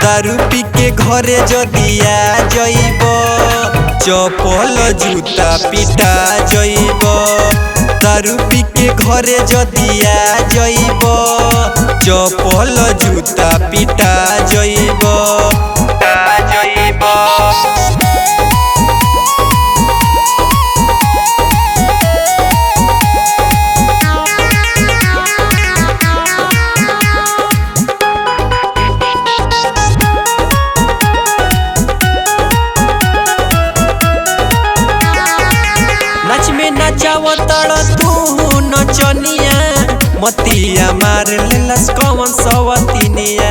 दारू पी के घरे जदिया जइब चपल जूता पिटा जइब। दारू पी के घरे जदिया जइब चपल जूता पिटा जइब। नाच में नचाव तड़ तू नचनिया मतिया मार लेलस कौन सवतिनिया।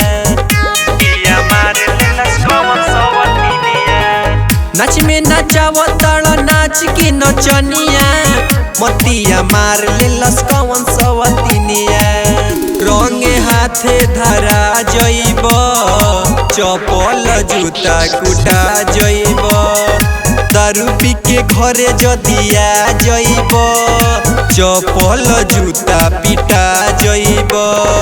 नाच में नचाव तड़ नाच की नचनिया मतिया मार लेलस कौन सवतिनिया। रंगे हाथे धरा जइब चपल जूता कुटा जइब। दारू पी के घरे जदिया जइब चपल जूता पिटा जइब।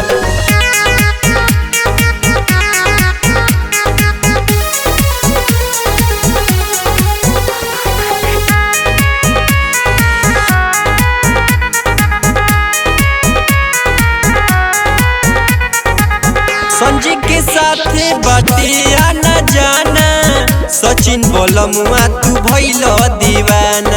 संजय के साथे बटिया न जाना सचिन बोलमुआ तू भइल दीवाना।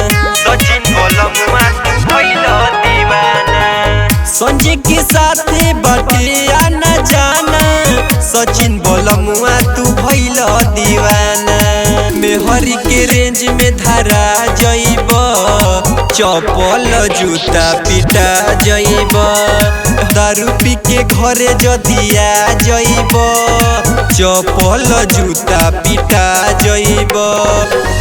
संजय के साथे बटिया न जाना सचिन बोलमुआ तू भइल दीवाना। मेहरी के रेंज में धरा जइब चपल जूता पिटा जइब। दारू पी के घरे जदिया जइब चपल जूता पिटा जइब।